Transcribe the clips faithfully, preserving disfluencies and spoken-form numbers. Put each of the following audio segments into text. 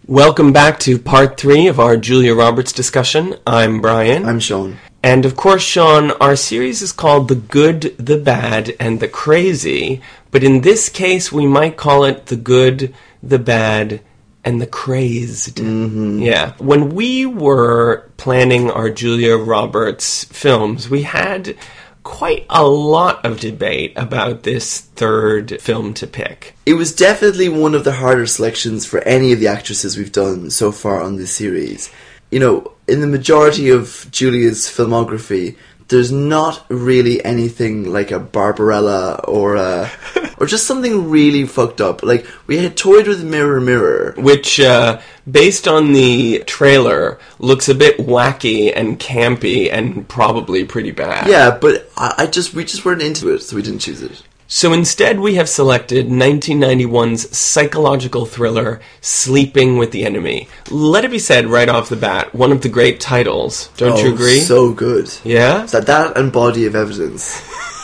Welcome back to part three of our Julia Roberts discussion. I'm Brian. I'm Sean. And of course, Sean, our series is called The Good, the Bad, and the Crazy, but in this case we might call it The Good, the Bad, and the Crazed. Mm-hmm. Yeah. When we were planning our Julia Roberts films, we had quite a lot of debate about this third film to pick. It was definitely one of the harder selections for any of the actresses we've done so far on this series. You know, in the majority of Julia's filmography, there's not really anything like a Barbarella or a, or just something really fucked up. Like, we had toyed with Mirror Mirror. Which, uh, based on the trailer, looks a bit wacky and campy and probably pretty bad. Yeah, but I, I just we just weren't into it, so we didn't choose it. So instead we have selected nineteen ninety-one's psychological thriller, Sleeping with the Enemy. Let it be said right off the bat, one of the great titles. Don't oh, you agree? So good. Yeah? That, that and Body of Evidence.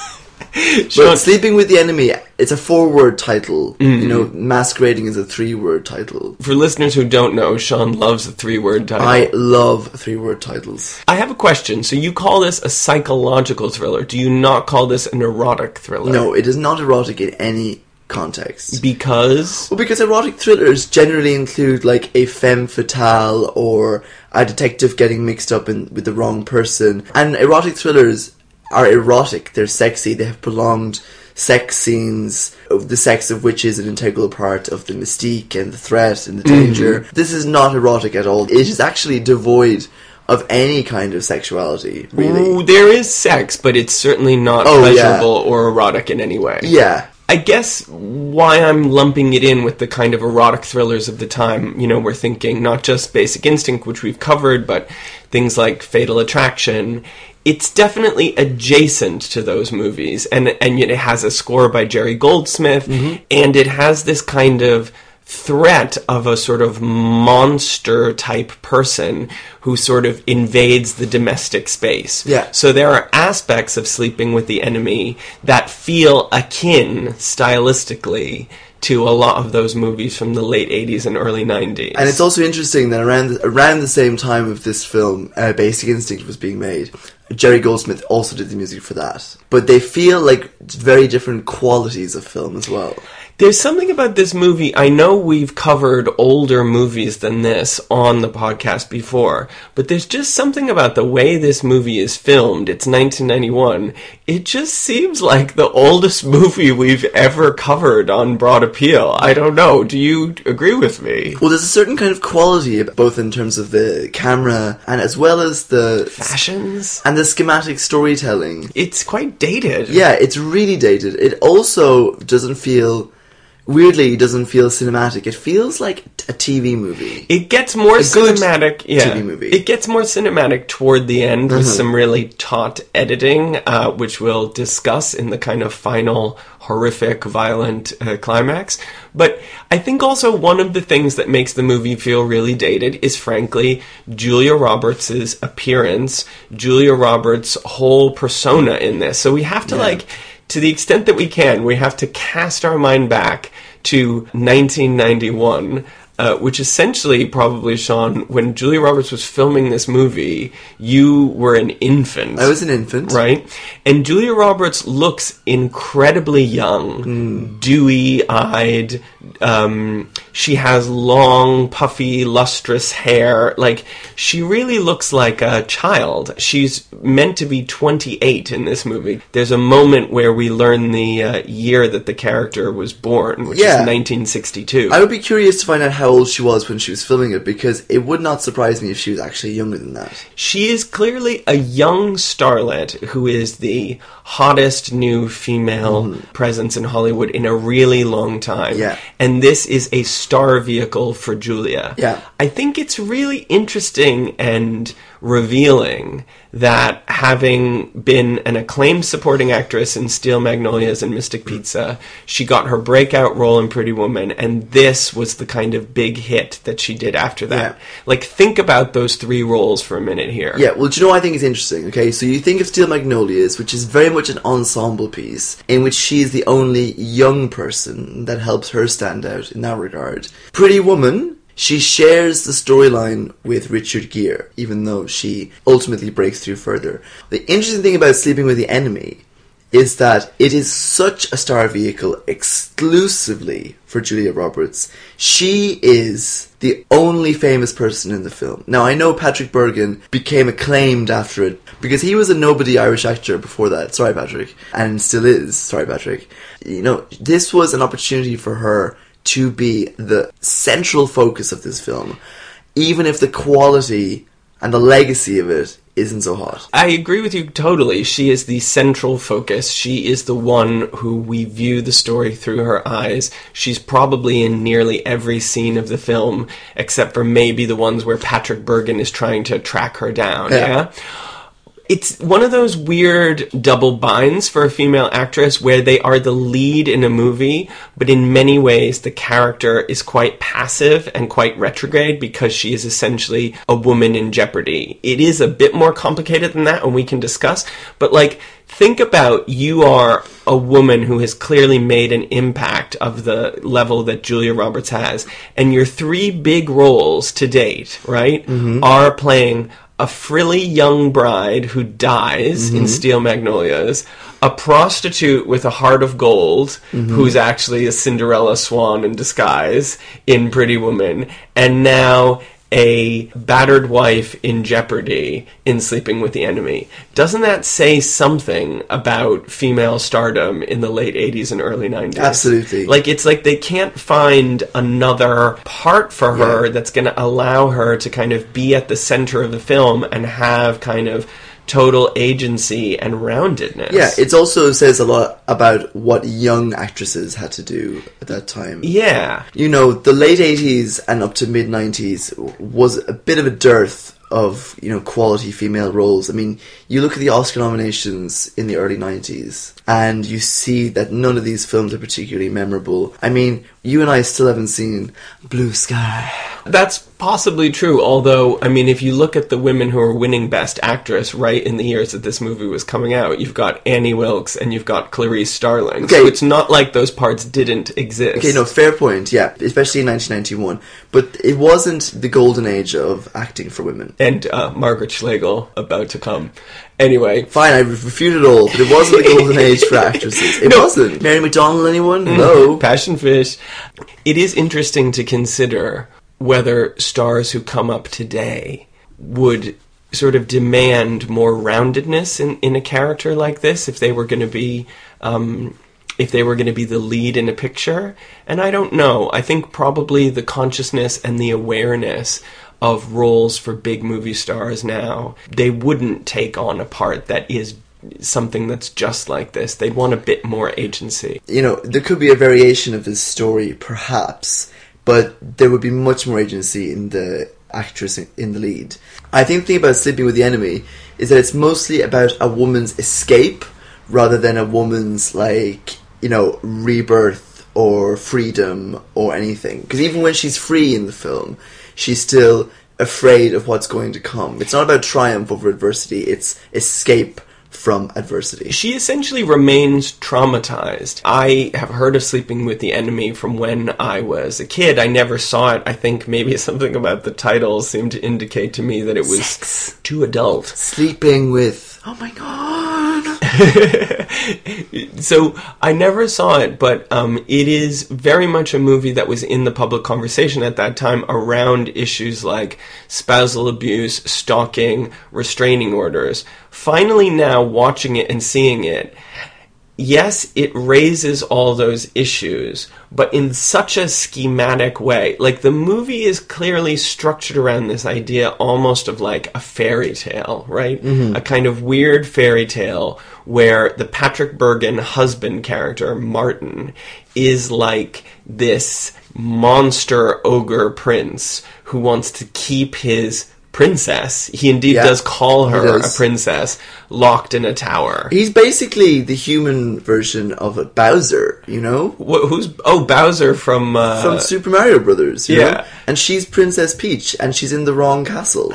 Sean, But Sleeping with the Enemy, it's a four-word title. Mm-hmm. You know, Masquerading is a three-word title. for listeners who don't know, Sean loves a three-word title. I love three-word titles. I have a question. So you call this a psychological thriller. Do you not call this an erotic thriller? No, it is not erotic in any context. Because? Well, because erotic thrillers generally include, like, a femme fatale or a detective getting mixed up in, with the wrong person. And erotic thrillers are erotic. They're sexy. They have prolonged sex scenes, of the sex of which is an integral part of the mystique and the threat and the danger. Mm-hmm. This is not erotic at all. It is actually devoid of any kind of sexuality, really. Ooh, there is sex, but it's certainly not Oh, pleasurable yeah. or erotic in any way. Yeah. I guess why I'm lumping it in with the kind of erotic thrillers of the time, you know, we're thinking not just Basic Instinct, which we've covered, but things like Fatal Attraction. It's definitely adjacent to those movies, and and yet it has a score by Jerry Goldsmith, mm-hmm. and it has this kind of threat of a sort of monster-type person who sort of invades the domestic space. Yeah. So there are aspects of Sleeping with the Enemy that feel akin, stylistically, to a lot of those movies from the late eighties and early nineties. And it's also interesting that around the, around the same time of this film, uh, Basic Instinct was being made, Jerry Goldsmith also did the music for that. But they feel like very different qualities of film as well. There's something about this movie, I know we've covered older movies than this on the podcast before, but there's just something about the way this movie is filmed. It's nineteen ninety-one. It just seems like the oldest movie we've ever covered on Broad Appeal. I don't know. Do you agree with me? Well, there's a certain kind of quality, both in terms of the camera and as well as the fashions and the schematic storytelling. It's quite dated. Yeah, it's really dated. It also doesn't feel... Weirdly, it doesn't feel cinematic. It feels like a T V movie. It gets more a cinematic. Yeah, T V movie. It gets more cinematic toward the end with mm-hmm. some really taut editing, uh, which we'll discuss in the kind of final horrific, violent uh, climax. But I think also one of the things that makes the movie feel really dated is, frankly, Julia Roberts' appearance, Julia Roberts' whole persona in this. So we have to, yeah. like... To the extent that we can, we have to cast our mind back to nineteen ninety-one, uh, which essentially, probably, Sean, when Julia Roberts was filming this movie, you were an infant. I was an infant. Right? And Julia Roberts looks incredibly young, mm. dewy-eyed. Um, she has long, puffy, lustrous hair. Like, she really looks like a child. She's meant to be twenty-eight in this movie. There's a moment where we learn the uh, year that the character was born, which yeah. is nineteen sixty-two. I would be curious to find out how old she was when she was filming it, because it would not surprise me if she was actually younger than that. She is clearly a young starlet who is the hottest new female mm. presence in Hollywood in a really long time. Yeah. And this is a star vehicle for Julia. Yeah. I think it's really interesting and revealing that, having been an acclaimed supporting actress in Steel Magnolias and Mystic Pizza, she got her breakout role in Pretty Woman, and this was the kind of big hit that she did after that. Yeah. Like, think about those three roles for a minute here. Yeah, well, do you know what I think is interesting? Okay, so you think of Steel Magnolias, which is very much an ensemble piece, in which she is the only young person that helps her stand out in that regard. Pretty Woman, She shares the storyline with Richard Gere, even though she ultimately breaks through further. The interesting thing about Sleeping with the Enemy is that it is such a star vehicle exclusively for Julia Roberts. She is the only famous person in the film. Now, I know Patrick Bergin became acclaimed after it, because he was a nobody Irish actor before that. Sorry, Patrick. And still is. Sorry, Patrick. You know, this was an opportunity for her to be the central focus of this film, even if the quality and the legacy of it isn't so hot. I agree with you totally. She is the central focus. She is the one who we view the story through her eyes. She's probably in nearly every scene of the film, except for maybe the ones where Patrick Bergin is trying to track her down. Yeah. yeah? It's one of those weird double binds for a female actress where they are the lead in a movie, but in many ways the character is quite passive and quite retrograde because she is essentially a woman in jeopardy. It is a bit more complicated than that, and we can discuss, but like, think about you are a woman who has clearly made an impact of the level that Julia Roberts has, and your three big roles to date, right, mm-hmm. are playing a frilly young bride who dies mm-hmm. in Steel Magnolias, a prostitute with a heart of gold mm-hmm. who's actually a Cinderella swan in disguise in Pretty Woman, and now a battered wife in jeopardy in Sleeping with the Enemy. Doesn't that say something about female stardom in the late eighties and early nineties? Absolutely. Like, it's like they can't find another part for her yeah. that's going to allow her to kind of be at the center of the film and have kind of total agency and roundedness. Yeah, it also says a lot about what young actresses had to do at that time. Yeah. You know, the late eighties and up to mid nineties was a bit of a dearth of, you know, quality female roles. I mean, you look at the Oscar nominations in the early nineties and you see that none of these films are particularly memorable. I mean, you and I still haven't seen Blue Sky. That's possibly true, although, I mean, if you look at the women who are winning Best Actress right in the years that this movie was coming out, you've got Annie Wilkes and you've got Clarice Starling. Okay. So it's not like those parts didn't exist. Okay, no, fair point, yeah, especially in nineteen ninety-one. But it wasn't the golden age of acting for women. And uh, Margaret Schlegel about to come. Anyway. Fine, I refute it all, but it wasn't the golden age for actresses. It no. wasn't. Mary McDonnell, anyone? Mm, no. Passion Fish. It is interesting to consider whether stars who come up today would sort of demand more roundedness in, in a character like this if they were going to be um, if they were going to be the lead in a picture. And I don't know. I think probably the consciousness and the awareness of roles for big movie stars now, they wouldn't take on a part that is something that's just like this. They'd want a bit more agency. You know, there could be a variation of this story, perhaps, but there would be much more agency in the actress in the lead. I think the thing about Sleeping with the Enemy is that it's mostly about a woman's escape rather than a woman's, like, you know, rebirth or freedom or anything. Because even when she's free in the film, she's still afraid of what's going to come. It's not about triumph over adversity, it's escape from adversity. She essentially remains traumatized. I have heard of Sleeping with the Enemy from when I was a kid. I never saw it. I think maybe something about the title seemed to indicate to me that it was Sex. Too adult. Sleeping with... Oh my god! So, I never saw it, but um, it is very much a movie that was in the public conversation at that time around issues like spousal abuse, stalking, restraining orders. Finally now, watching it and seeing it, yes, it raises all those issues, but in such a schematic way. Like, the movie is clearly structured around this idea almost of like a fairy tale, right? Mm-hmm. A kind of weird fairy tale where the Patrick Bergin husband character, Martin, is like this monster ogre prince who wants to keep his princess, he indeed yeah, does call her a princess, locked in a tower. He's basically the human version of a Bowser, you know? Wh- who's oh Bowser from uh, from Super Mario Brothers, you yeah. know? And she's Princess Peach, and she's in the wrong castle.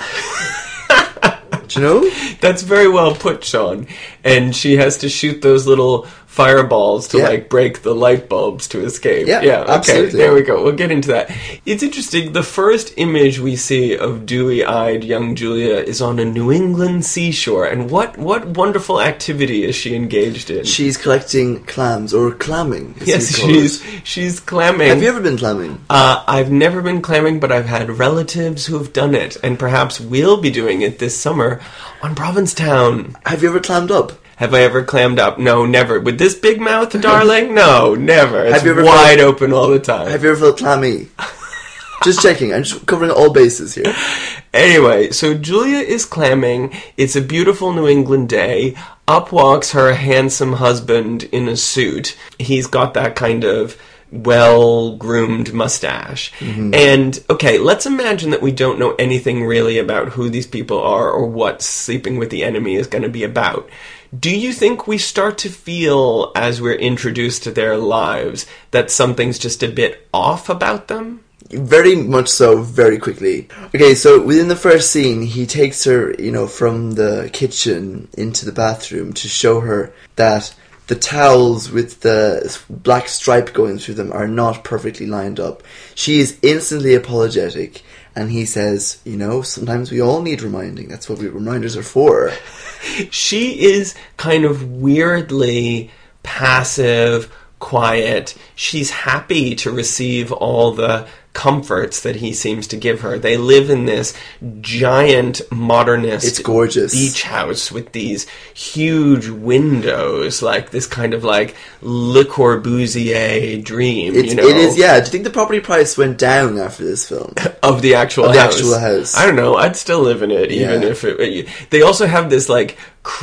Do you know? That's very well put, Sean. And she has to shoot those little fireballs to Yeah. like break the light bulbs to escape. Yeah, yeah. Okay, absolutely. there we go. We'll get into that. It's interesting. The first image we see of dewy-eyed young Julia is on a New England seashore, and what what wonderful activity is she engaged in? She's collecting clams, or clamming. as yes, you call she's it. she's clamming. Have you ever been clamming? Uh, I've never been clamming, but I've had relatives who have done it, and perhaps we'll be doing it this summer on Provincetown. Have you ever clammed up? Have I ever clammed up? No, never. With this big mouth, darling? No, never. It's Have you ever wide felt- open all the time. Have you ever felt clammy? Just checking. I'm just covering all bases here. Anyway, so Julia is clamming. It's a beautiful New England day. Up walks her handsome husband in a suit. He's got that kind of well-groomed mustache. Mm-hmm. And, okay, let's imagine that we don't know anything really about who these people are or what Sleeping with the Enemy is going to be about. Do you think we start to feel, as we're introduced to their lives, that something's just a bit off about them? Very much so, very quickly. Okay, so within the first scene, he takes her, you know, from the kitchen into the bathroom to show her that the towels with the black stripe going through them are not perfectly lined up. She is instantly apologetic, and he says, you know, sometimes we all need reminding. That's what we, reminders are for. She is kind of weirdly passive, quiet. She's happy to receive all the comforts that he seems to give her. They live in this giant modernist It's gorgeous. beach house with these huge windows, like this kind of like Le Corbusier dream. It's, you know? It is, yeah. Do you think the property price went down after this film? Of the actual Of the house. actual house. I don't know. I'd still live in it, even Yeah. if it. They also have this like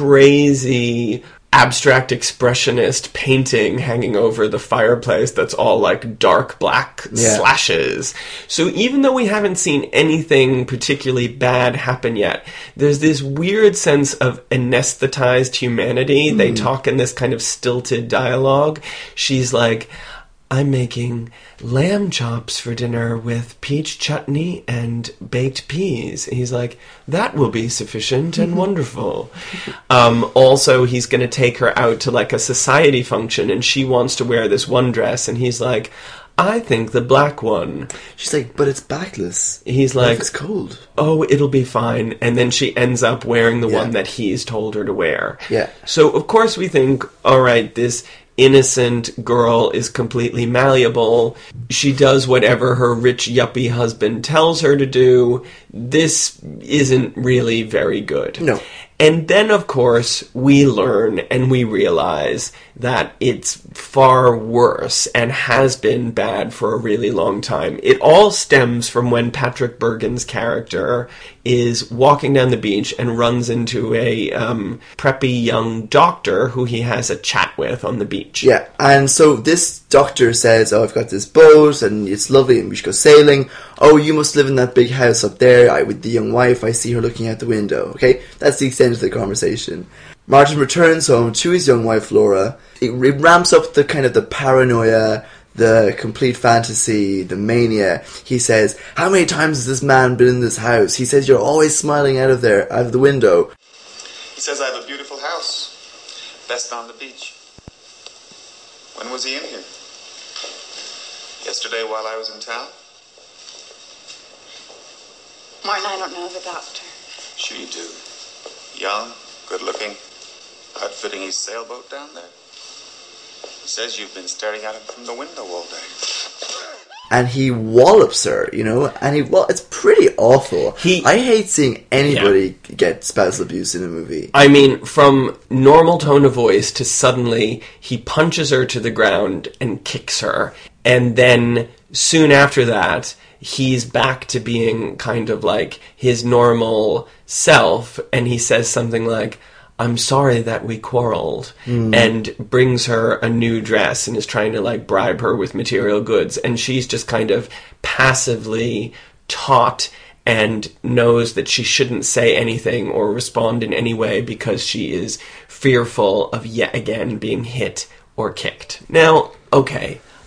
crazy abstract expressionist painting hanging over the fireplace that's all like dark black Yeah. slashes. So even though we haven't seen anything particularly bad happen yet, there's this weird sense of anesthetized humanity. Mm. They talk in this kind of stilted dialogue. She's like, I'm making lamb chops for dinner with peach chutney and baked peas. He's like, that will be sufficient and wonderful. Um, also, he's going to take her out to like a society function, and she wants to wear this one dress, and he's like, I think the black one. She's like, but it's backless. He's What like, if it's cold? oh, it'll be fine. And then she ends up wearing the Yeah. one that he's told her to wear. Yeah. So, of course, we think, all right, this innocent girl is completely malleable. She does whatever her rich yuppie husband tells her to do. This isn't really very good. No. And then, of course, we learn and we realize that it's far worse and has been bad for a really long time. It all stems from when Patrick Bergen's character is walking down the beach and runs into a um, preppy young doctor who he has a chat with on the beach. Yeah, and so this doctor says, oh, I've got this boat, and it's lovely, and we should go sailing. Oh, you must live in that big house up there I, with the young wife. I see her looking out the window. Okay, that's the extent of the conversation. Martin returns home to his young wife, Laura. It, it ramps up the kind of the paranoia, the complete fantasy, the mania. He says, how many times has this man been in this house? He says, you're always smiling out of there, out of the window. He says I have a beautiful house, best on the beach. When was he in here? Yesterday while I was in town? Martin, I don't know the doctor. Sure you do. Young, good-looking, outfitting his sailboat down there. He says you've been staring at him from the window all day. And he wallops her, you know, and he, well, it's pretty awful. He- I hate seeing anybody get spousal abuse in a movie. I mean, from normal tone of voice to suddenly he punches her to the ground and kicks her. And then soon after that, he's back to being kind of like his normal self. And he says something like, I'm sorry that we quarreled, mm. and brings her a new dress and is trying to like bribe her with material goods. And she's just kind of passively taught and knows that she shouldn't say anything or respond in any way because she is fearful of yet again being hit or kicked. Now, okay,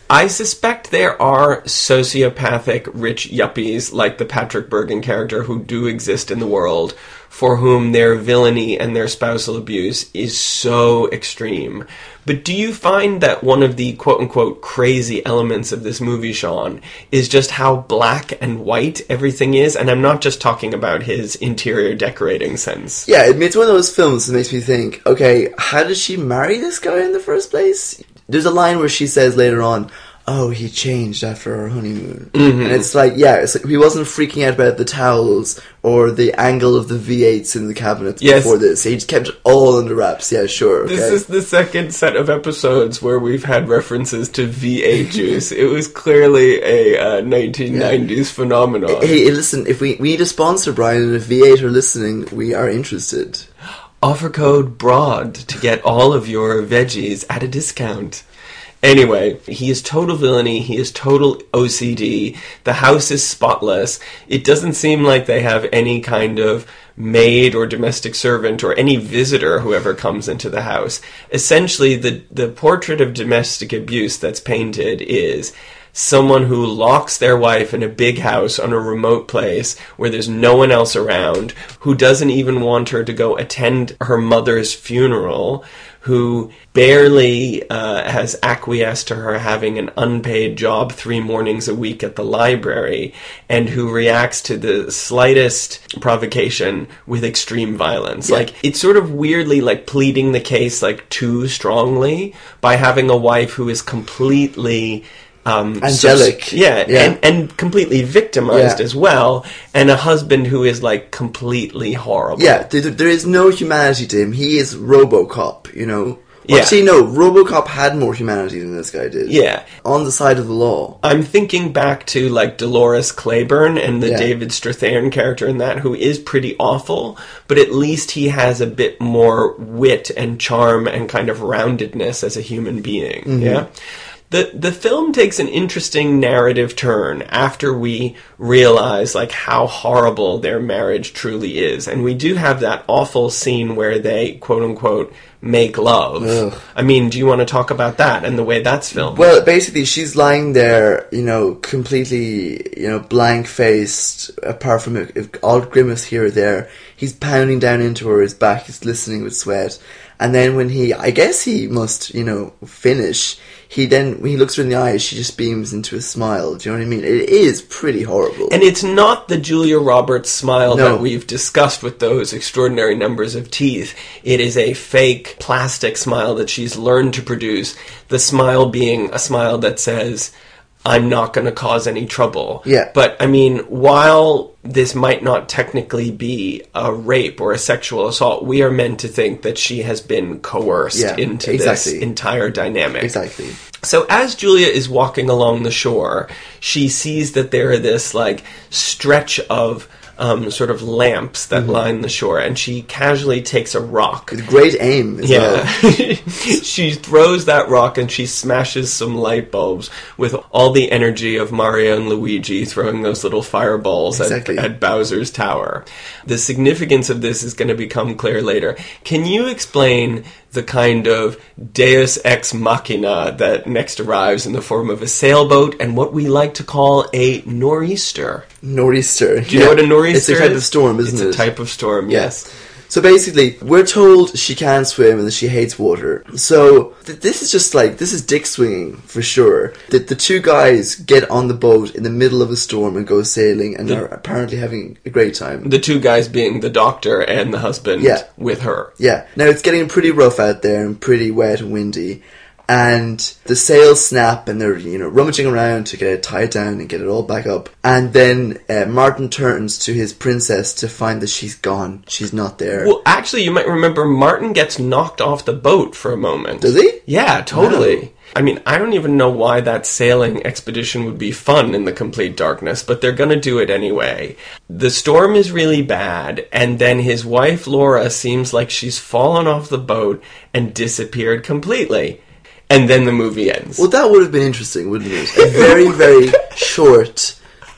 I suspect there are sociopathic rich yuppies like the Patrick Bergin character who do exist in the world, for whom their villainy and their spousal abuse is so extreme. But do you find that one of the quote-unquote crazy elements of this movie, Sean, is just how black and white everything is? And I'm not just talking about his interior decorating sense. Yeah, it's one of those films that makes me think, okay, how did she marry this guy in the first place? There's a line where she says later on, oh, he changed after our honeymoon. Mm-hmm. And it's like, yeah, it's like he wasn't freaking out about the towels or the angle of the V eights in the cabinets yes. before this. He just kept it all under wraps. Yeah, sure. Okay. This is the second set of episodes where we've had references to V eight juice. It was clearly a uh, nineteen nineties yeah. phenomenon. Hey, listen, if we, we need a sponsor, Brian, and if V eight are listening, we are interested. Offer code BROAD to get all of your veggies at a discount. Anyway, he is total villainy, he is total O C D, the house is spotless, it doesn't seem like they have any kind of maid or domestic servant or any visitor who ever comes into the house. Essentially, the, the portrait of domestic abuse that's painted is someone who locks their wife in a big house on a remote place where there's no one else around, who doesn't even want her to go attend her mother's funeral, who barely uh, has acquiesced to her having an unpaid job three mornings a week at the library, and who reacts to the slightest provocation with extreme violence. Yeah. Like, it's sort of weirdly like pleading the case like too strongly by having a wife who is completely Um, angelic. So, yeah, yeah. And, and completely victimized yeah. as well, and a husband who is, like, completely horrible. Yeah, there, there is no humanity to him. He is RoboCop, you know? Well, yeah. Actually, no, RoboCop had more humanity than this guy did. Yeah. On the side of the law. I'm thinking back to, like, Dolores Claiborne and the yeah. David Strathairn character in that, who is pretty awful, but at least he has a bit more wit and charm and kind of roundedness as a human being, mm-hmm. yeah? The the film takes an interesting narrative turn after we realize like how horrible their marriage truly is. And we do have that awful scene where they, quote-unquote, make love. Ugh. I mean, do you want to talk about that and the way that's filmed? Well, basically, she's lying there, you know, completely, you know, blank-faced, apart from a, a odd grimace here or there. He's pounding down into her, his back is glistening with sweat. And then when he, I guess he must, you know, finish, he then, when he looks her in the eyes, she just beams into a smile. Do you know what I mean? It is pretty horrible. And it's not the Julia Roberts smile no. that we've discussed with those extraordinary numbers of teeth. It is a fake plastic smile that she's learned to produce. The smile being a smile that says, I'm not going to cause any trouble. Yeah. But, I mean, while this might not technically be a rape or a sexual assault, we are meant to think that she has been coerced yeah, into exactly. this entire dynamic. Exactly. So as Julia is walking along the shore, she sees that there are this, like, stretch of Um, sort of lamps that mm-hmm. line the shore, and she casually takes a rock. With great aim as yeah. well. She throws that rock and she smashes some light bulbs with all the energy of Mario and Luigi throwing those little fireballs exactly. at, at Bowser's tower. The significance of this is going to become clear later. Can you explain the kind of deus ex machina that next arrives in the form of a sailboat and what we like to call a nor'easter? Nor'easter. Do you yeah. know what a nor'easter is? It's a type of storm, isn't it's it? It's a type of storm, yes. yes. So basically, we're told she can't swim and that she hates water. So th- this is just like, this is dick swinging for sure. The, the two guys get on the boat in the middle of a storm and go sailing and the, are apparently having a great time. The two guys being the doctor and the husband yeah. with her. Yeah. Now it's getting pretty rough out there and pretty wet and windy. And the sails snap and they're, you know, rummaging around to get it tied down and get it all back up. And then uh, Martin turns to his princess to find that she's gone. She's not there. Well, actually, you might remember Martin gets knocked off the boat for a moment. Does he? Yeah, totally. Wow. I mean, I don't even know why that sailing expedition would be fun in the complete darkness, but they're going to do it anyway. The storm is really bad, and then his wife, Laura, seems like she's fallen off the boat and disappeared completely. And then the movie ends. Well, that would have been interesting, wouldn't it? A very, very short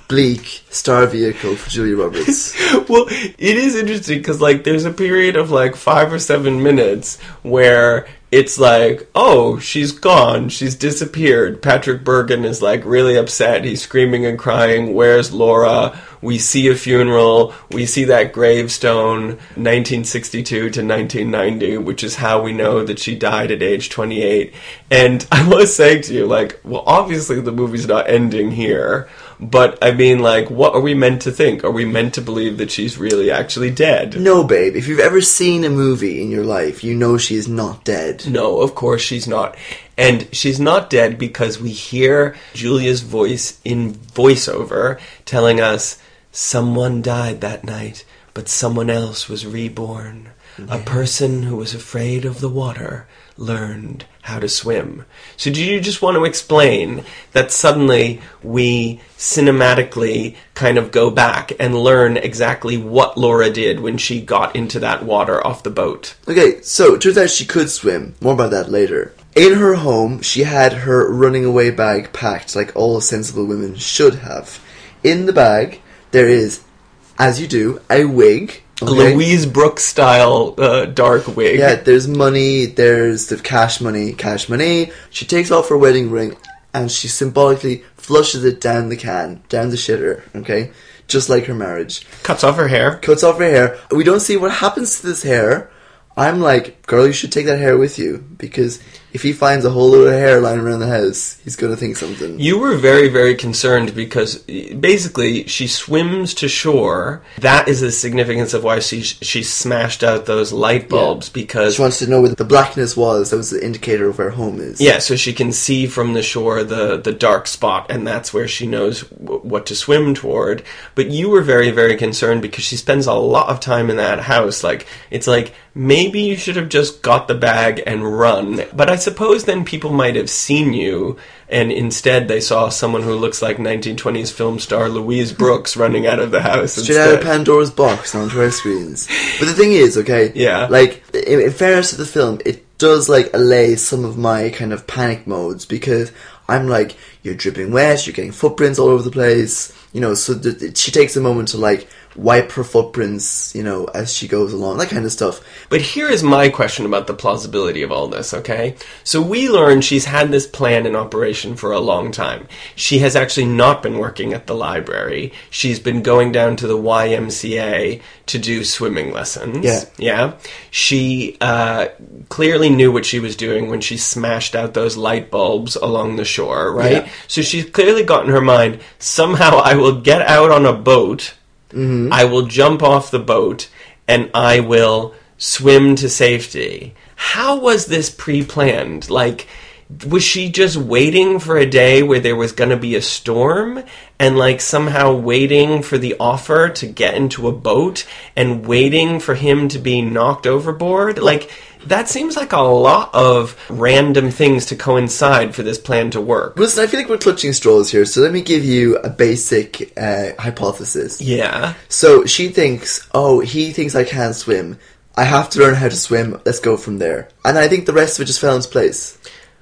bleak star vehicle for Julia Roberts. Well, it is interesting because, like, there's a period of, like, five or seven minutes where it's like, oh, she's gone, she's disappeared. Patrick Bergin is, like, really upset. He's screaming and crying, where's Laura? We see a funeral. We see that gravestone, nineteen sixty-two to nineteen ninety, which is how we know that she died at age twenty-eight. And I was saying to you, like, well, obviously the movie's not ending here. But, I mean, like, what are we meant to think? Are we meant to believe that she's really actually dead? No, babe. If you've ever seen a movie in your life, you know she is not dead. No, of course she's not. And she's not dead because we hear Julia's voice in voiceover telling us, someone died that night, but someone else was reborn. Yeah. A person who was afraid of the water learned how to swim. So do you just want to explain that suddenly we cinematically kind of go back and learn exactly what Laura did when she got into that water off the boat? Okay, so it turns out she could swim. More about that later. In her home, she had her running away bag packed like all sensible women should have. In the bag, there is, as you do, a wig. Okay. Okay. Louise Brooks style uh, dark wig. Yeah, there's money, there's the cash money, cash money. She takes off her wedding ring and she symbolically flushes it down the can, down the shitter, okay? Just like her marriage. Cuts off her hair. Cuts off her hair. We don't see what happens to this hair. I'm like, girl, you should take that hair with you, because if he finds a whole load of hair lying around the house, he's going to think something. You were very, very concerned because basically she swims to shore. That is the significance of why she she smashed out those light bulbs, yeah. Because she wants to know where the blackness was. That was the indicator of where home is. Yeah, so she can see from the shore the, the dark spot, and that's where she knows w- what to swim toward. But you were very, very concerned because she spends a lot of time in that house. Like, it's like, maybe you should have just got the bag and run. But I suppose then people might have seen you, and instead they saw someone who looks like nineteen twenties film star Louise Brooks running out of the house. Straight instead. out of Pandora's box onto our screens. But the thing is, okay, yeah, like, in, in fairness to the film, it does, like, allay some of my kind of panic modes, because I'm like, you're dripping wet, you're getting footprints all over the place, you know, so th- she takes a moment to, like, wipe her footprints, you know, as she goes along, that kind of stuff. But here is my question about the plausibility of all this, okay? So we learn she's had this plan in operation for a long time. She has actually not been working at the library. She's been going down to the Y M C A to do swimming lessons. Yeah. Yeah? She uh, clearly knew what she was doing when she smashed out those light bulbs along the shore, right? Yeah. So she's clearly got in her mind, somehow I will get out on a boat. Mm-hmm. I will jump off the boat and I will swim to safety. How was this pre-planned? Like, was she just waiting for a day where there was going to be a storm and, like, somehow waiting for the offer to get into a boat and waiting for him to be knocked overboard? Like, that seems like a lot of random things to coincide for this plan to work. Listen, I feel like we're clutching straws here, so let me give you a basic uh, hypothesis. Yeah. So she thinks, oh, he thinks I can't swim. I have to learn how to swim. Let's go from there. And I think the rest of it just fell into place.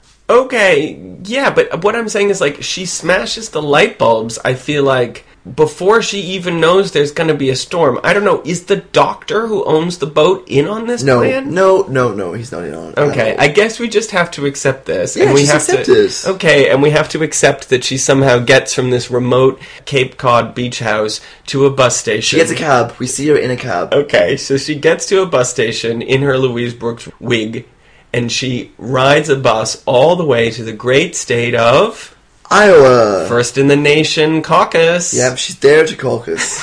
Okay, yeah, but what I'm saying is, like, she smashes the light bulbs, I feel like, before she even knows there's going to be a storm. I don't know, is the doctor who owns the boat in on this no, plan? No, no, no, he's not in on it. Okay, I guess we just have to accept this. Yeah, and we just have accept to, it. Okay, and we have to accept that she somehow gets from this remote Cape Cod beach house to a bus station. She gets a cab. We see her in a cab. Okay, so she gets to a bus station in her Louise Brooks wig, and she rides a bus all the way to the great state of Iowa. First in the nation caucus. Yeah, she's there to caucus.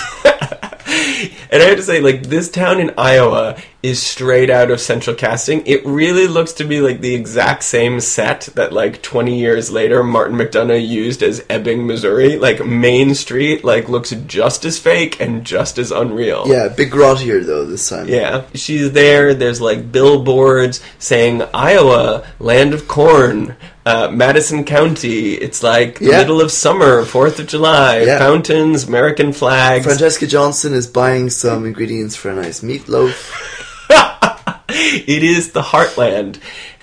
And I have to say, like, this town in Iowa is straight out of Central Casting. It really looks to be like the exact same set that, like, twenty years later Martin McDonagh used as Ebbing, Missouri. Like, Main Street, like, looks just as fake and just as unreal. Yeah, big grottier, though, this time. Yeah. She's there, there's, like, billboards saying, Iowa, land of corn, uh, Madison County, it's like the yeah. middle of summer, fourth of July, yeah. fountains, American flags. Francesca Johnson is buying some ingredients for a nice meatloaf. It is the heartland.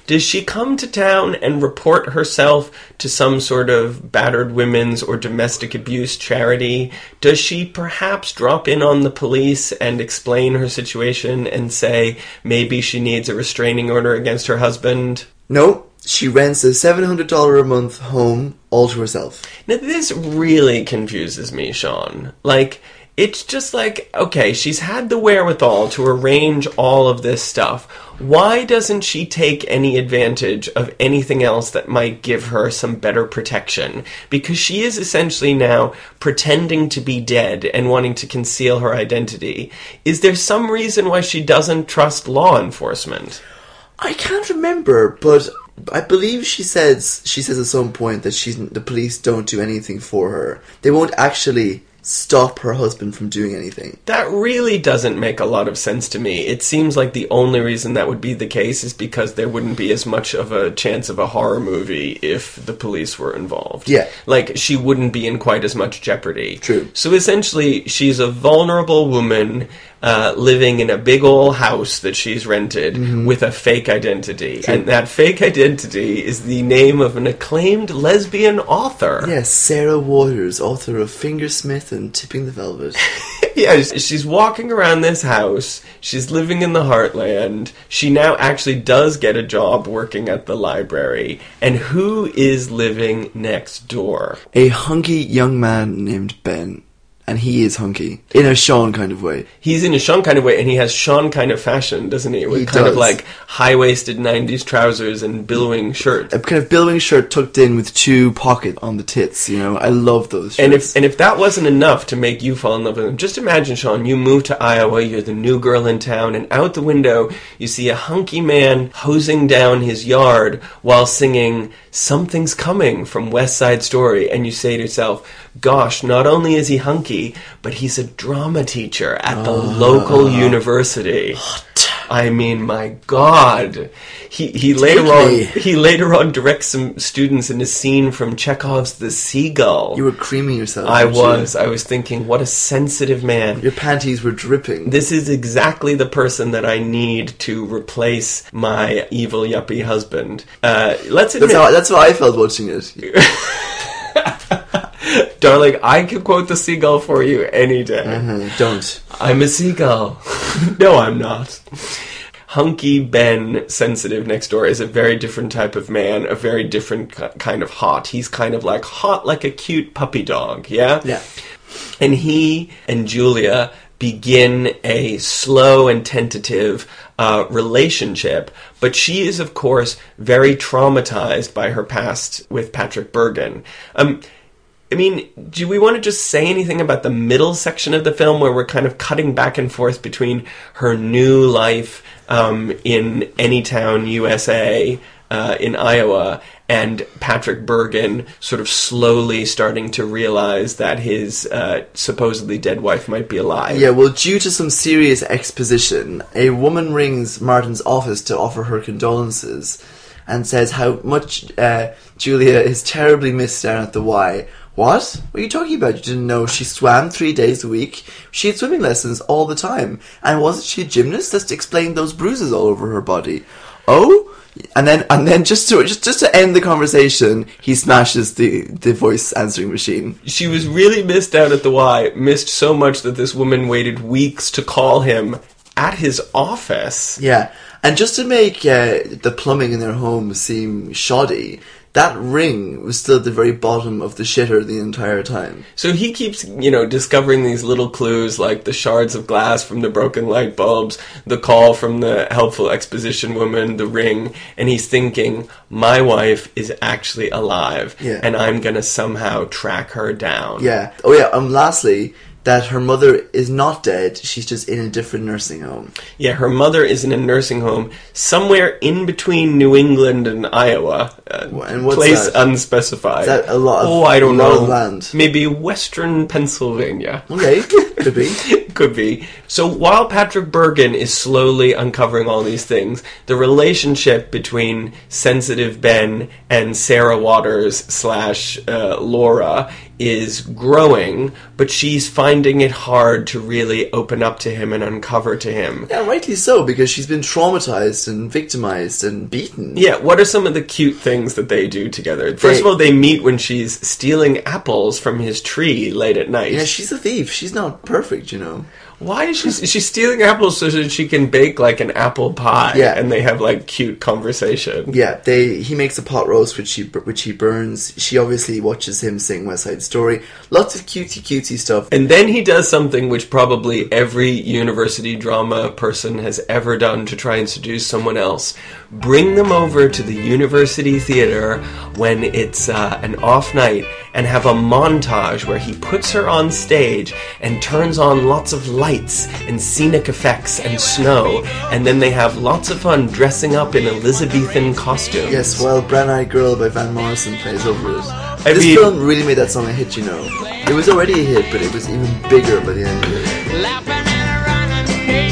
Does she come to town and report herself to some sort of battered women's or domestic abuse charity? Does she perhaps drop in on the police and explain her situation and say maybe she needs a restraining order against her husband? No, she rents a seven hundred dollars a month home all to herself. Now, this really confuses me, Sean. Like, it's just like, okay, she's had the wherewithal to arrange all of this stuff. Why doesn't she take any advantage of anything else that might give her some better protection? Because she is essentially now pretending to be dead and wanting to conceal her identity. Is there some reason why she doesn't trust law enforcement? I can't remember, but I believe she says she says at some point that she's the police don't do anything for her. They won't actually stop her husband from doing anything. That really doesn't make a lot of sense to me. It seems like the only reason that would be the case is because there wouldn't be as much of a chance of a horror movie if the police were involved. Yeah. Like, she wouldn't be in quite as much jeopardy. True. So essentially, she's a vulnerable woman uh, living in a big old house that she's rented mm-hmm. with a fake identity. True. And that fake identity is the name of an acclaimed lesbian author. Yes, Sarah Waters, author of Fingersmith and Tipping the Velvet. Yeah, she's walking around this house. She's living in the heartland. She now actually does get a job working at the library. And who is living next door? A hunky young man named Ben. And he is hunky. In a Sean kind of way. He's in a Sean kind of way, and he has Sean kind of fashion, doesn't he? With he kind does. of like high-waisted nineties trousers and billowing shirt. A kind of billowing shirt tucked in with two pockets on the tits, you know? I love those shirts. And if and if that wasn't enough to make you fall in love with him, just imagine, Sean, you move to Iowa, you're the new girl in town, and out the window you see a hunky man hosing down his yard while singing Something's Coming from West Side Story, and you say to yourself, gosh, not only is he hunky, but he's a drama teacher at the oh. local university. What? I mean, my God. He he Take later on me. he later on directs some students in a scene from Chekhov's The Seagull. You were creaming yourself. I weren't was. you? I was thinking, what a sensitive man. Your panties were dripping. This is exactly the person that I need to replace my evil yuppie husband. Uh, let's admit... That's how, that's how I felt watching it. Darling, I can quote The Seagull for you any day. Mm-hmm. Don't. I'm a seagull. No, I'm not. Hunky Ben, sensitive next door, is a very different type of man, a very different kind of hot. He's kind of like hot like a cute puppy dog, yeah? Yeah. And he and Julia begin a slow and tentative uh, relationship, but she is, of course, very traumatized by her past with Patrick Bergin. Um... I mean, do we want to just say anything about the middle section of the film where we're kind of cutting back and forth between her new life um, in Anytown, U S A, uh, in Iowa, and Patrick Bergin sort of slowly starting to realize that his uh, supposedly dead wife might be alive? Yeah, well, due to some serious exposition, a woman rings Martin's office to offer her condolences and says how much uh, Julia is terribly missed down at the Y. What? What are you talking about? You didn't know she swam three days a week? She had swimming lessons all the time. And wasn't she a gymnast? That's explained those bruises all over her body. Oh? And then and then just to just, just to end the conversation, he smashes the, the voice answering machine. She was really missed out at the Y. Missed so much that this woman waited weeks to call him at his office. Yeah. And just to make uh, the plumbing in their home seem shoddy, that ring was still at the very bottom of the shitter the entire time. So he keeps, you know, discovering these little clues like the shards of glass from the broken light bulbs, the call from the helpful exposition woman, the ring, and he's thinking, my wife is actually alive, yeah. and I'm going to somehow track her down. Yeah. Oh yeah, and um, lastly, that her mother is not dead, she's just in a different nursing home. Yeah, her mother is in a nursing home somewhere in between New England and Iowa. Uh, and what's place that? Unspecified. Is that a lot of, oh, I don't lot know. Of land? Maybe Western Pennsylvania. Okay. Could be. Could be. So while Patrick Bergin is slowly uncovering all these things, the relationship between sensitive Ben and Sarah Waters slash uh, Laura is growing, but she's finding it hard to really open up to him and uncover to him. Yeah, rightly so, because she's been traumatized and victimized and beaten. Yeah, what are some of the cute things that they do together? First They- of all, they meet when she's stealing apples from his tree late at night. Yeah, she's a thief. She's not perfect, you know. Why is she she's stealing apples so that she can bake like an apple pie? Yeah. And they have like cute conversation. Yeah, they he makes a pot roast which she which he burns. She obviously watches him sing West Side Story. Lots of cutesy cutesy stuff. And then he does something which probably every university drama person has ever done to try and seduce someone else. Bring them over to the university theater when it's uh, an off night and have a montage where he puts her on stage and turns on lots of lights and scenic effects and snow, and then they have lots of fun dressing up in Elizabethan costumes. Yes, while Brown Eyed Girl by Van Morrison plays over it. I this mean- film really made that song a hit, you know. It was already a hit, but it was even bigger by the end of it. Laughing and running, hey,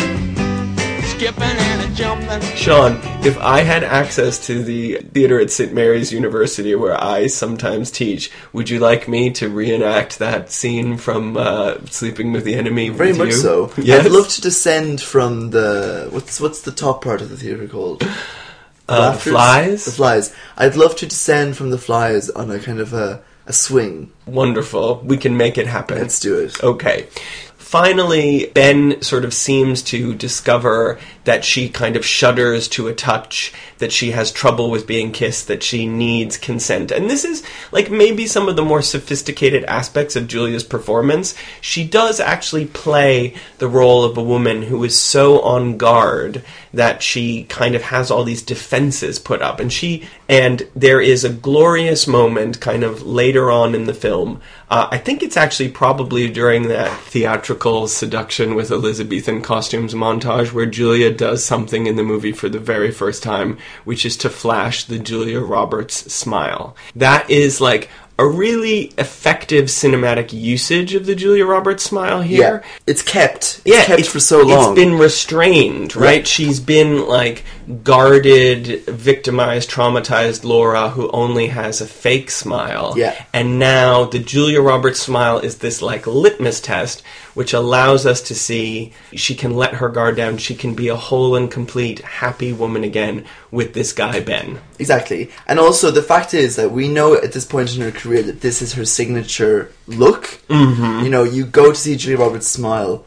hey, skipping and jumping. Sean, if I had access to the theater at Saint Mary's University where I sometimes teach, would you like me to reenact that scene from uh, Sleeping with the Enemy Very with much you? so. Yes? I'd love to descend from the what's what's the top part of the theater called? The Uh, the rafters? flies? The flies. I'd love to descend from the flies on a kind of a, a swing. Wonderful. We can make it happen. Let's do it. Okay. Finally, Ben sort of seems to discover that she kind of shudders to a touch, that she has trouble with being kissed, that she needs consent. And this is, like, maybe some of the more sophisticated aspects of Julia's performance. She does actually play the role of a woman who is so on guard that she kind of has all these defenses put up. And she, and there is a glorious moment kind of later on in the film. Uh, I think it's actually probably during that theatrical seduction with Elizabethan costumes montage where Julia does something in the movie for the very first time, which is to flash the Julia Roberts smile. That is like a really effective cinematic usage of the Julia Roberts smile here. Yeah, it's kept. It's Yeah, kept it's, for so long. It's been restrained, right? Right. She's been like guarded, victimized, traumatized Laura who only has a fake smile. Yeah. And now the Julia Roberts smile is this like litmus test which allows us to see she can let her guard down. She can be a whole and complete happy woman again with this guy, Ben. Exactly. And also, the fact is that we know at this point in her career that this is her signature look. Mm-hmm. You know, you go to see Julia Roberts smile,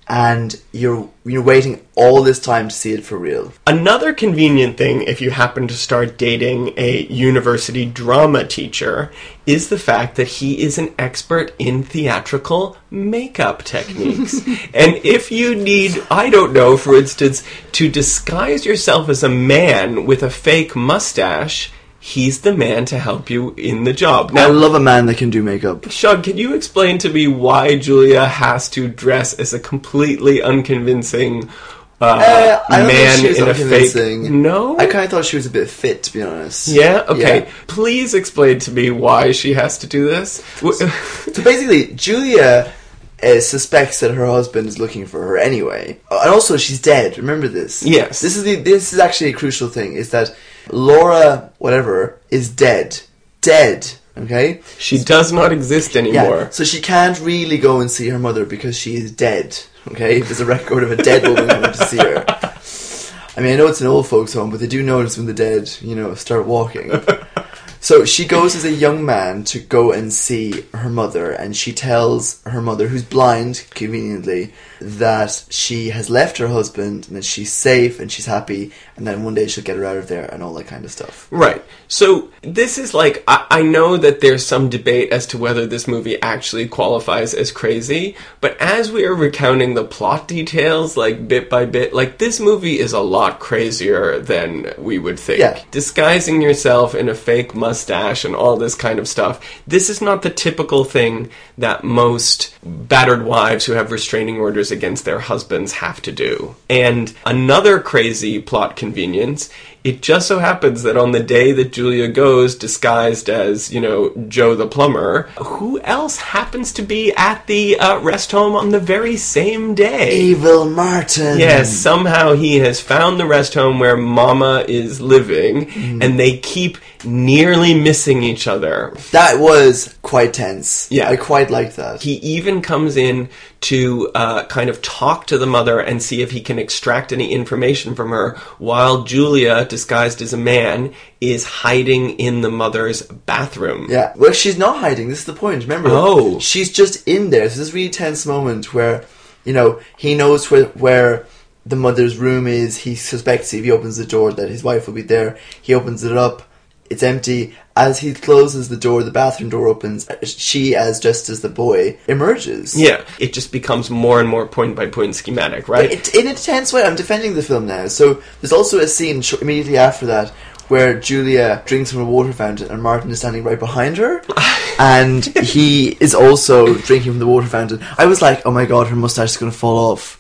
and you're you're waiting all this time to see it for real. Another convenient thing if you happen to start dating a university drama teacher is the fact that he is an expert in theatrical makeup techniques. And if you need, I don't know, for instance, to disguise yourself as a man with a fake mustache, he's the man to help you in the job. I Now, love a man that can do makeup. Sean, can you explain to me why Julia has to dress as a completely unconvincing uh, Uh, I don't man think she was in a fake? unconvincing. No, I kind of thought she was a bit fit, to be honest. Yeah. Okay. Yeah. Please explain to me why she has to do this. So basically, Julia uh, suspects that her husband is looking for her anyway, and also she's dead. Remember this? Yes. This is the this is actually a crucial thing: is that Laura, whatever, is dead, dead. Okay. She does not exist anymore. Yeah. So she can't really go and see her mother because she is dead. Okay. There's a record of a dead woman going to see her. I mean, I know it's an old folks' home, but they do notice when the dead, you know, start walking. So she goes as a young man to go and see her mother, and she tells her mother, who's blind, conveniently, that she has left her husband and that she's safe and she's happy, and then one day she'll get her out of there and all that kind of stuff. Right. So this is like, I, I know that there's some debate as to whether this movie actually qualifies as crazy, but as we are recounting the plot details, like bit by bit, like this movie is a lot crazier than we would think. Yeah. Disguising yourself in a fake mustache and all this kind of stuff. This is not the typical thing that most battered wives who have restraining orders against their husbands have to do. And another crazy plot convenience It just so happens that on the day that Julia goes, disguised as, you know, Joe the plumber, who else happens to be at the uh, rest home on the very same day? Evil Martin. Yes, somehow he has found the rest home where Mama is living, mm. and they keep nearly missing each other. That was quite tense. Yeah. I quite liked that. He even comes in to uh, kind of talk to the mother and see if he can extract any information from her, while Julia, disguised as a man, is hiding in the mother's bathroom. Yeah. Well, she's not hiding. This is the point. Remember? Oh. She's just in there. So this really tense moment where, you know, he knows where, where the mother's room is. He suspects if he opens the door that his wife will be there. He opens it up. It's empty. As he closes the door, the bathroom door opens. She, as just as the boy, emerges. Yeah. It just becomes more and more point-by-point schematic, right? It, in a tense way. I'm defending the film now. So there's also a scene sh- immediately after that where Julia drinks from a water fountain and Martin is standing right behind her. And he is also drinking from the water fountain. I was like, oh my god, her mustache is going to fall off.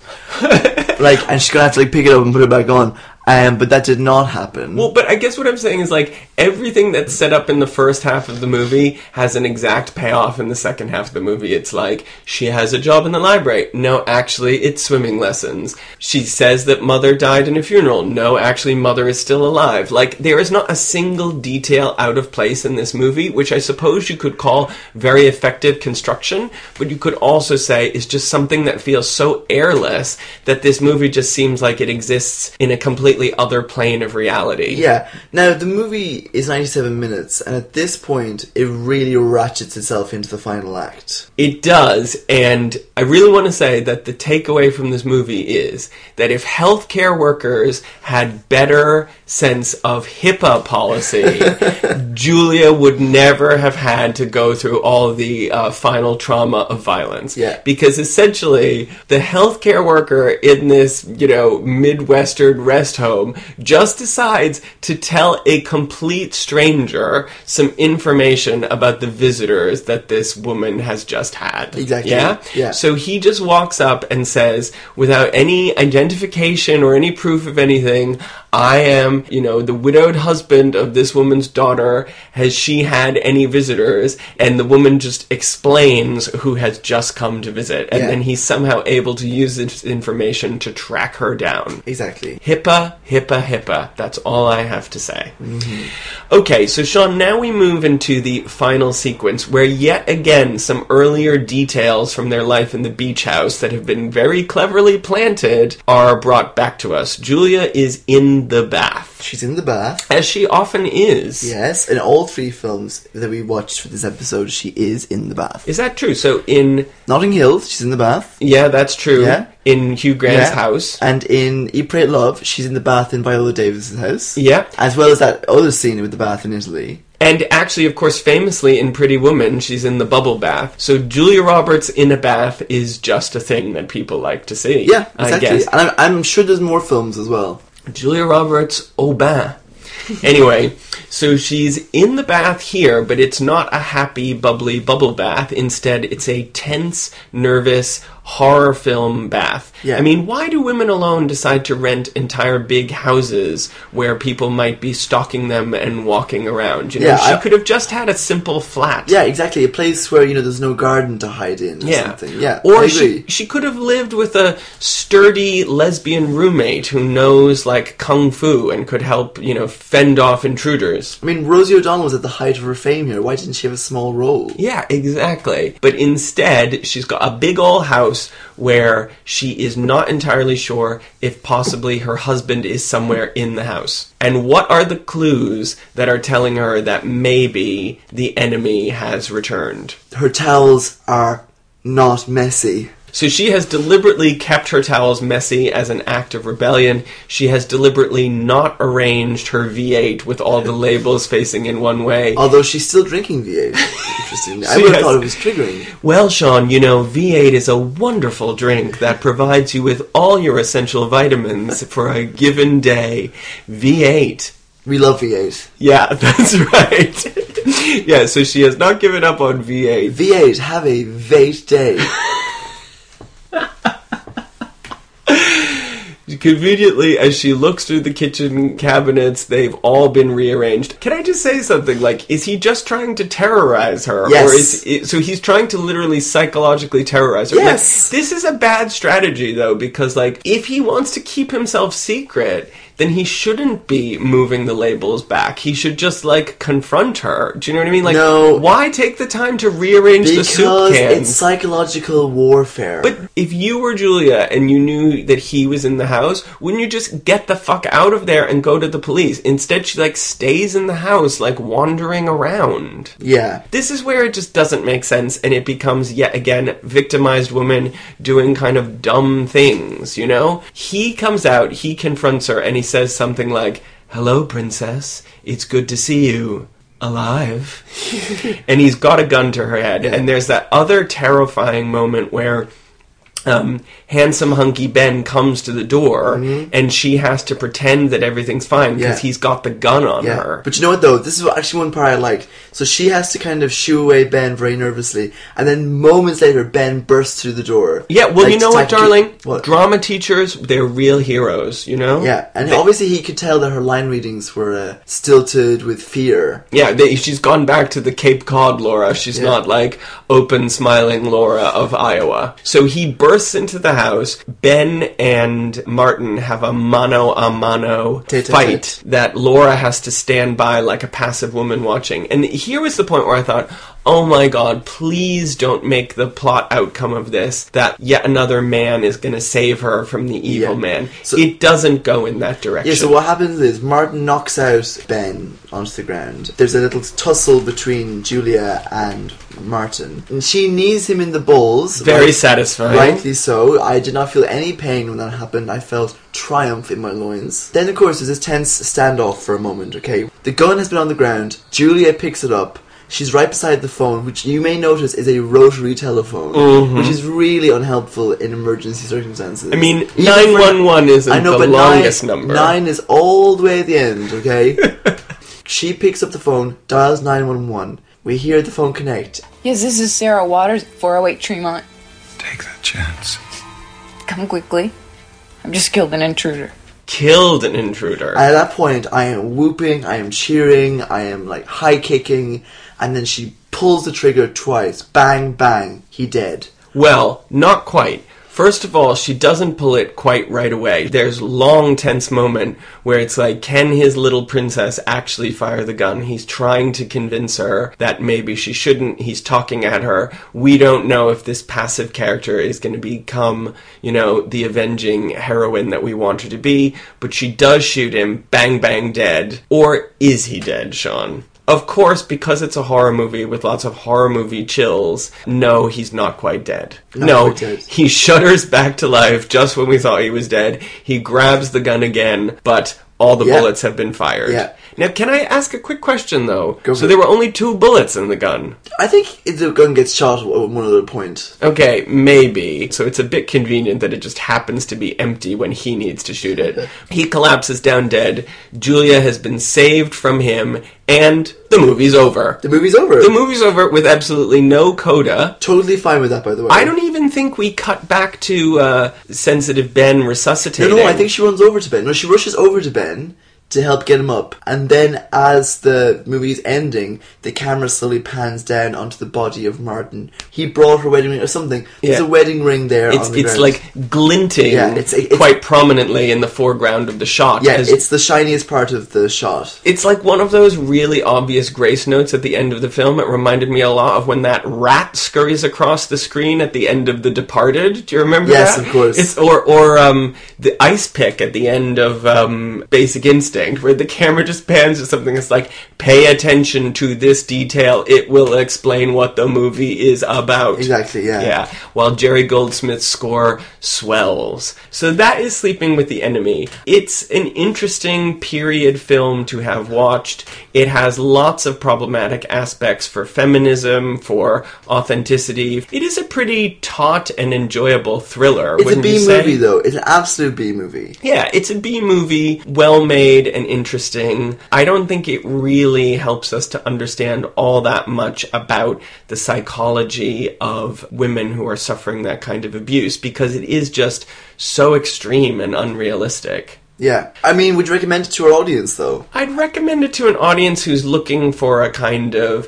Like, and she's going to have to like pick it up and put it back on. Um, but that did not happen. Well, but I guess what I'm saying is, like, everything that's set up in the first half of the movie has an exact payoff in the second half of the movie. It's like, she has a job in the library. No, actually, it's swimming lessons. She says that Mother died in a funeral. No, actually, Mother is still alive. Like, there is not a single detail out of place in this movie, which I suppose you could call very effective construction, but you could also say is just something that feels so airless that this movie just seems like it exists in a completely other plane of reality. Yeah. Now, the movie is ninety-seven minutes, and at this point, it really ratchets itself into the final act. It does, and I really want to say that the takeaway from this movie is that if healthcare workers had better sense of HIPAA policy, Julia would never have had to go through all the uh, final trauma of violence. Yeah. Because essentially, the healthcare worker in this, you know, Midwestern rest home just decides to tell a complete stranger some information about the visitors that this woman has just had. Exactly. Yeah? Yeah. So he just walks up and says, without any identification or any proof of anything, I am, you know, the widowed husband of this woman's daughter. Has she had any visitors? And the woman just explains who has just come to visit. And Yeah. then he's somehow able to use this information to track her down. Exactly. HIPAA, HIPAA, HIPAA. That's all I have to say. Mm-hmm. Okay, so Sean, now we move into the final sequence where yet again some earlier details from their life in the beach house that have been very cleverly planted are brought back to us. Julia is in the bath. She's in the bath. As she often is. Yes, in all three films that we watched for this episode, she is in the bath. Is that true? So in... Notting Hill, she's in the bath. Yeah, that's true. Yeah. In Hugh Grant's Yeah. house. And in Eat, Pray, Love, she's in the bath in Viola Davis's house. Yeah. As well as that other scene with the bath in Italy. And actually, of course, famously in Pretty Woman, she's in the bubble bath. So Julia Roberts in a bath is just a thing that people like to see. Yeah, exactly. I guess. And I'm, I'm sure there's more films as well. Julia Roberts au bain. Anyway, so she's in the bath here, but it's not a happy, bubbly bubble bath. Instead, it's a tense, nervous, horror film bath. Yeah. I mean, why do women alone decide to rent entire big houses where people might be stalking them and walking around? You know, Yeah, she I- could have just had a simple flat. Yeah, exactly. A place where, you know, there's no garden to hide in or Yeah. something. Yeah, I Or agree. she, she could have lived with a sturdy lesbian roommate who knows, like, kung fu and could help, you know, fend off intruders. I mean, Rosie O'Donnell was at the height of her fame here. Why didn't she have a small role? Yeah, exactly. But instead, she's got a big old house where she is not entirely sure if possibly her husband is somewhere in the house. And what are the clues that are telling her that maybe the enemy has returned? Her towels are not messy. So she has deliberately kept her towels messy as an act of rebellion. She has deliberately not arranged her V eight with all the labels facing in one way. Although she's still drinking V eight. Interestingly. I She would have has- thought it was triggering. Well, Sean, you know, V eight is a wonderful drink that provides you with all your essential vitamins for a given day. V eight. We love V eight. Yeah, that's right. Yeah, so she has not given up on V eight. V eight, have a Vate day. conveniently, as she looks through the kitchen cabinets, they've all been rearranged. Can I just say something? Like, is he just trying to terrorize her? Yes. Or is it, so he's trying to literally psychologically terrorize her? Yes. Like, this is a bad strategy, though, because, like, if he wants to keep himself secret, then he shouldn't be moving the labels back. He should just, like, confront her. Do you know what I mean? Like, no. Why take the time to rearrange because the soup cans? it's psychological warfare. But if you were Julia and you knew that he was in the house, wouldn't you just get the fuck out of there and go to the police? Instead, she, like, stays in the house, like, wandering around. Yeah. This is where it just doesn't make sense, and it becomes, yet again, victimized woman doing kind of dumb things, you know? He comes out, he confronts her, and he says something like, "Hello, princess. It's good to see you. Alive." And he's got a gun to her head, Yeah. and there's that other terrifying moment where um, handsome hunky Ben comes to the door, mm-hmm. and she has to pretend that everything's fine because Yeah. he's got the gun on Yeah. her. But you know what, though? This is actually one part I like. So she has to kind of shoo away Ben very nervously, and then moments later, Ben bursts through the door. Yeah, well, like, you know to what, tack- darling? What? Drama teachers, they're real heroes, you know? Yeah, and They- obviously he could tell that her line readings were uh, stilted with fear. Yeah, they, she's gone back to the Cape Cod Laura. She's Yeah. not like open, smiling Laura of Iowa. So he bursts into the house. Ben and Martin have a mano a mano Tete-a-tete. fight that Laura has to stand by like a passive woman watching. And here was the point where I thought, oh my god, please don't make the plot outcome of this that yet another man is going to save her from the evil Yeah. man. So- it doesn't go in that direction. Yeah, so what happens is Martin knocks out Ben onto the ground. There's a little tussle between Julia and Martin. And she knees him in the balls. Very right- satisfying. Rightly so. I did not feel any pain when that happened. I felt triumph in my loins. Then, of course, there's this tense standoff for a moment, okay? The gun has been on the ground. Julia picks it up. She's right beside the phone, which you may notice is a rotary telephone, Mm-hmm. which is really unhelpful in emergency circumstances. I mean, Even nine for- one one isn't I know, the but longest nine, number. Nine is all the way at the end, okay? She picks up the phone, dials nine one one. We hear the phone connect. Yes, this is Sarah Waters, four oh eight Tremont. Take that chance. Come quickly. I've just killed an intruder. Killed an intruder. And at that point, I am whooping, I am cheering, I am like high kicking, and then she pulls the trigger twice. Bang, bang, he dead. Well, not quite. First of all, she doesn't pull it quite right away. There's long, tense moment where it's like, can his little princess actually fire the gun? He's trying to convince her that maybe she shouldn't. He's talking at her. We don't know if this passive character is going to become, you know, the avenging heroine that we want her to be. But she does shoot him, bang, bang, dead. Or is he dead, Sean? Of course, because it's a horror movie with lots of horror movie chills, no, he's not quite dead. Not no, quite dead. he shudders back to life just when we thought he was dead. He grabs the gun again, but all the Yeah. bullets have been fired. Yeah. Now, can I ask a quick question, though? Go so for there it. were only two bullets in the gun. I think if the gun gets shot at one other point. Okay, maybe. So it's a bit convenient that it just happens to be empty when he needs to shoot it. He collapses down dead. Julia has been saved from him, and the movie's over. The movie's over. The movie's over with absolutely no coda. Totally fine with that, by the way. I don't even think we cut back to uh, sensitive Ben No, resuscitating. no, I think she runs over to Ben. No, she rushes over to Ben to help get him up. And then as the movie's ending, the camera slowly pans down onto the body of Martin. He brought her wedding ring or something. There's Yeah. a wedding ring there It's on the it's ground. like glinting Yeah, it's- it's- quite prominently in the foreground of the shot. Yeah, 'cause it's the shiniest part of the shot. It's like one of those really obvious grace notes at the end of the film. It reminded me a lot of when that rat scurries across the screen at the end of The Departed. Do you remember Yes, that? of course. It's or or um, the ice pick at the end of um, Basic Instinct, where the camera just pans to something that's like, pay attention to this detail. It will explain what the movie is about. Exactly, yeah. Yeah, while Jerry Goldsmith's score swells. So that is Sleeping with the Enemy. It's an interesting period film to have watched. It has lots of problematic aspects for feminism, for authenticity. It is a pretty taut and enjoyable thriller. It's a wouldn't you B say? movie, though. It's an absolute B movie. Yeah, it's a B movie, well made, and interesting. I don't think it really helps us to understand all that much about the psychology of women who are suffering that kind of abuse, because it is just so extreme and unrealistic. Yeah. I mean, would you recommend it to our audience, though? I'd recommend it to an audience who's looking for a kind of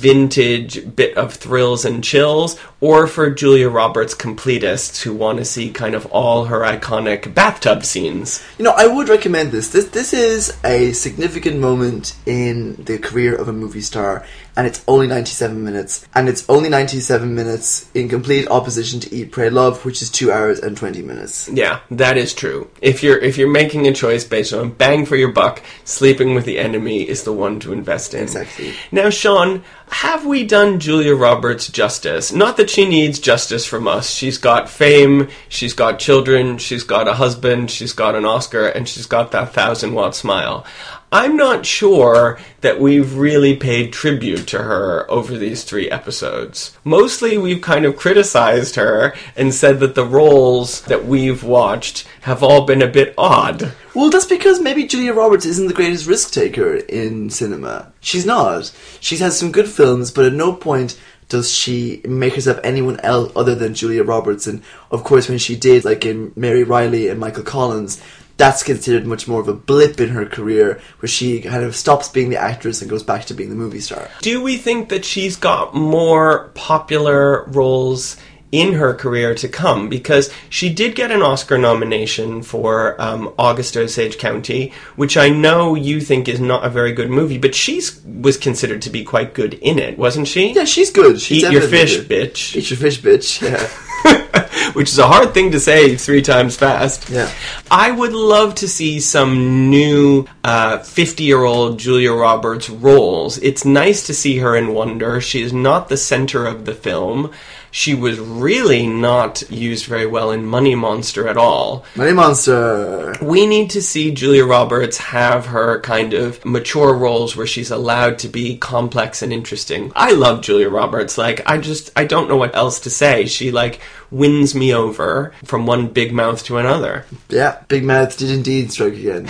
vintage bit of thrills and chills, or for Julia Roberts completists who want to see kind of all her iconic bathtub scenes. You know, I would recommend this. This this is a significant moment in the career of a movie star, and it's only ninety-seven minutes. And it's only ninety-seven minutes in complete opposition to Eat, Pray, Love, which is two hours and twenty minutes. Yeah, that is true. If you're if you're making a choice based on bang for your buck, Sleeping with the Enemy is the one to invest in. Exactly. Now, Sean, have we done Julia Roberts justice? Not that she needs justice from us. She's got fame, she's got children, she's got a husband, she's got an Oscar, and she's got that thousand watt smile. I'm not sure that we've really paid tribute to her over these three episodes. Mostly we've kind of criticized her and said that the roles that we've watched have all been a bit odd. Well, that's because maybe Julia Roberts isn't the greatest risk taker in cinema. She's not. She's had some good films, but at no point does she make herself anyone else other than Julia Roberts. And of course, when she did, like in Mary Riley and Michael Collins, that's considered much more of a blip in her career, where she kind of stops being the actress and goes back to being the movie star. Do Do we think that she's got more popular roles in her career to come? Because she did get an Oscar nomination for um, August Osage County, which I know you think is not a very good movie, but she was considered to be quite good in it, wasn't she? Yeah, she's good. She's Eat your definitely fish, good. bitch. Eat your fish, bitch. Yeah. Which is a hard thing to say three times fast. Yeah. I would love to see some new uh, fifty-year-old Julia Roberts roles. It's nice to see her in Wonder. She is not the center of the film. She was really not used very well in Money Monster at all. Money Monster. We need to see Julia Roberts have her kind of mature roles where she's allowed to be complex and interesting. I love Julia Roberts. Like, I just, I don't know what else to say. She, like, wins me over from one big mouth to another. Yeah, Big Mouth did indeed strike again.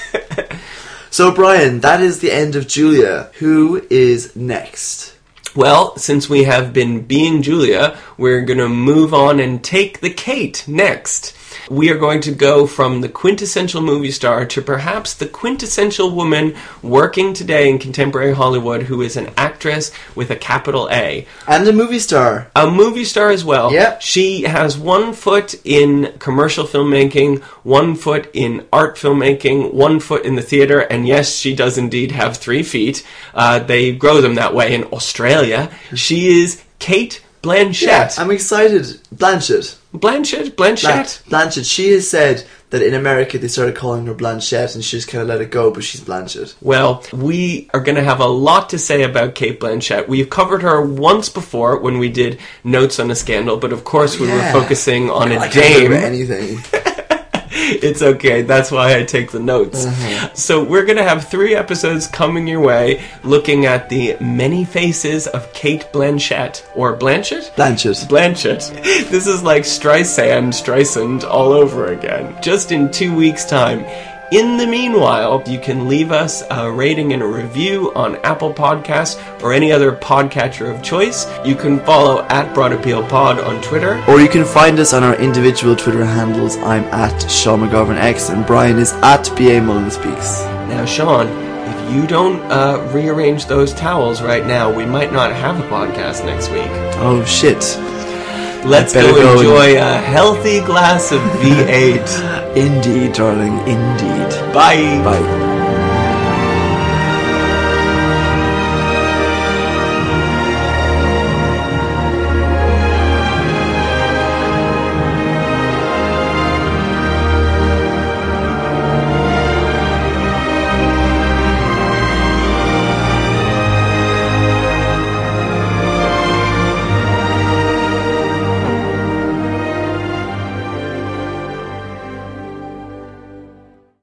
So, Brian, that is the end of Julia. Who is next? Well, since we have been being Julia, we're going to move on and take the Kate next. We are going to go from the quintessential movie star to perhaps the quintessential woman working today in contemporary Hollywood who is an actress with a capital A. And a movie star. A movie star as well. Yep. She has one foot in commercial filmmaking, one foot in art filmmaking, one foot in the theater, and yes, she does indeed have three feet. Uh, they grow them that way in Australia. She is Cate Blanchett. Yeah, I'm excited. Blanchett. Blanchett? Blanchett? Blan- Blanchett. She has said that in America they started calling her Blanchett and she just kind of let it go, but she's Blanchett. Well, we are going to have a lot to say about Cate Blanchett. We've covered her once before when we did Notes on a Scandal, but of course we Yeah. were focusing on I a can't dame. remember anything. It's okay. That's why I take the notes. Uh-huh. So we're going to have three episodes coming your way looking at the many faces of Cate Blanchett. Or Blanchett? Blanchett. Blanchett. This is like Streisand, Streisand all over again. Just in two weeks' time. In the meanwhile, you can leave us a rating and a review on Apple Podcasts or any other podcatcher of choice. You can follow at Broad Appeal Pod on Twitter. Or you can find us on our individual Twitter handles. I'm at Sean McGovern X and Brian is at B A Mullen Speaks. Now, Sean, if you don't uh, rearrange those towels right now, we might not have a podcast next week. Oh shit. Let's better go go enjoy a healthy glass of V eight. Indeed, darling, indeed. Bye. Bye.